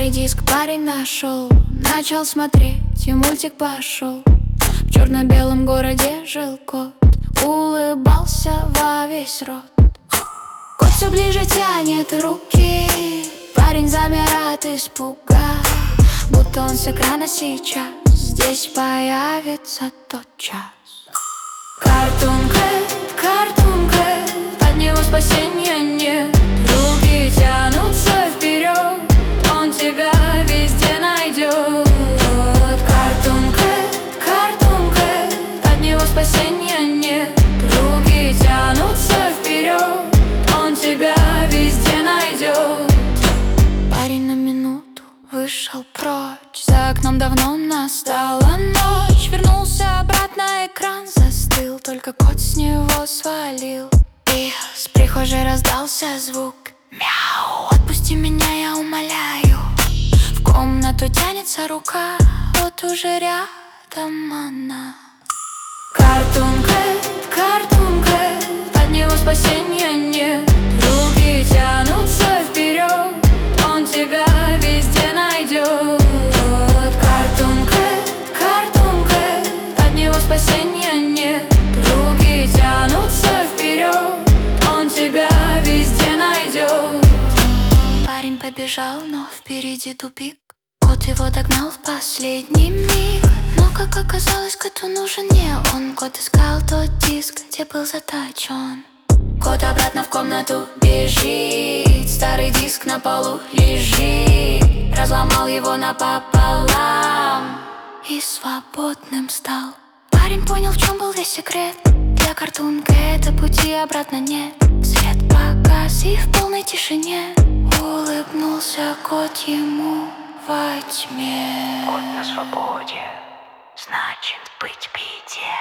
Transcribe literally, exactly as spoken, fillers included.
Старый диск парень нашел, начал смотреть, и мультик пошел. В черно-белом городе жил кот, улыбался во весь рот. Кот все ближе тянет руки, парень замер от испуга, будто он с экрана сейчас здесь появится тот час. Картун Кэт, Картун Кэт, от него спасения нет. Руки тянутся вперед, он тебя везде найдет. Картун Кэт, Картун Кэт, от него спасения нет. Руки тянутся вперед, он тебя везде найдет. Парень на минуту вышел прочь, за окном давно настала ночь. Вернулся обратно, экран застыл, только кот с него свалил. И с прихожей раздался звук: мяу, отпусти меня, я умоляю. В комнату тянется рука, вот уже рядом она. Картун Кэт, Картун Кэт, от него спасения нет. Руки тянутся вперед, он тебя везде найдет. Картун Кэт, Картун Кэт, от него спасения нет. Руки тянутся вперед, он тебя везде найдет. Парень побежал, но впереди тупик. Кот его догнал в последний миг, но, как оказалось, коту нужен не он. Кот искал тот диск, где был заточен. Кот обратно в комнату бежит, старый диск на полу лежит. Разломал его напополам и свободным стал. Парень понял, в чем был весь секрет. Для Картун Кэта пути обратно нет. Свет погас, и в полной тишине улыбнулся кот ему во тьме. Кот на свободе, значит быть в беде.